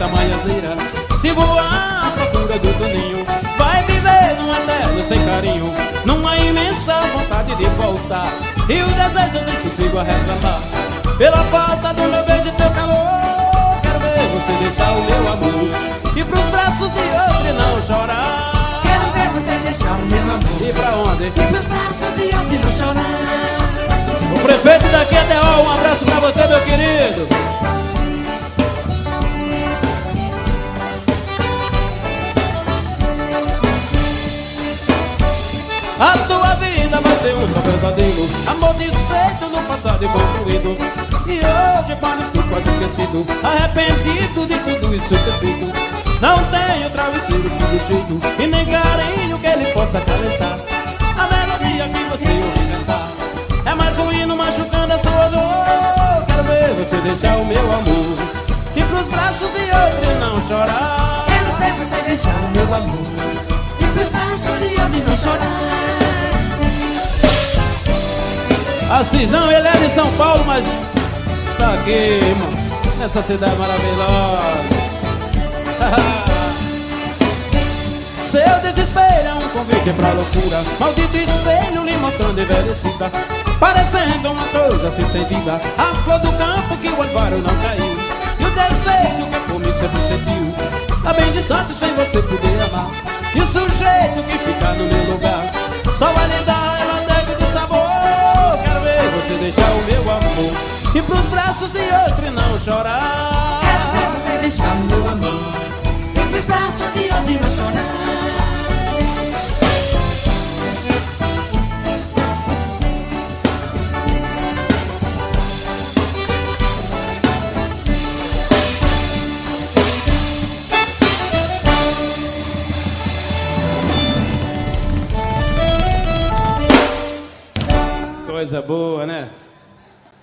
tamanhazeira. Se voar à procura do doninho, vai viver num eterno sem carinho, numa imensa vontade de voltar, e o desejo nem consigo a reclamar. Pela falta do meu beijo e teu calor, quero ver você deixar o meu amor e pros braços de outro e não chorar. Quero ver você deixar o meu amor E pra onde? e pros braços de outro e não chorar. O prefeito daqui até ó, um abraço pra você, meu querido. A tua vida vai ser um só verdadeiro amor desfeito no passado e construído, e hoje parece quase esquecido, arrependido de tudo isso ter sido. Não tenho travesseiro protegido e nem carinho que ele possa acalentar. A melodia que você ouve cantar é mais um hino machucando a sua dor. Quero ver você deixar o meu amor e pros braços de outro e não chorar. Quero ver você deixar o meu amor e pros braços de outro e não chorar. Assisão, ele é de São Paulo, mas tá aqui, mano, nessa cidade maravilhosa. Seu desespero é um convite pra loucura, maldito espelho lhe mostrando envelhecida, parecendo uma coisa sem sentida, a flor do campo que o orvalho não caiu, e o desejo que a fome sempre sentiu, tá bem distante sem você poder amar, e o sujeito que fica no meu lugar só vai lhe dar ela de sabor. Quero ver você deixar o meu amor e pros braços de outro e não chorar. Quero ver você deixar o meu amor e pros braços de outro e não chorar. Coisa boa, né?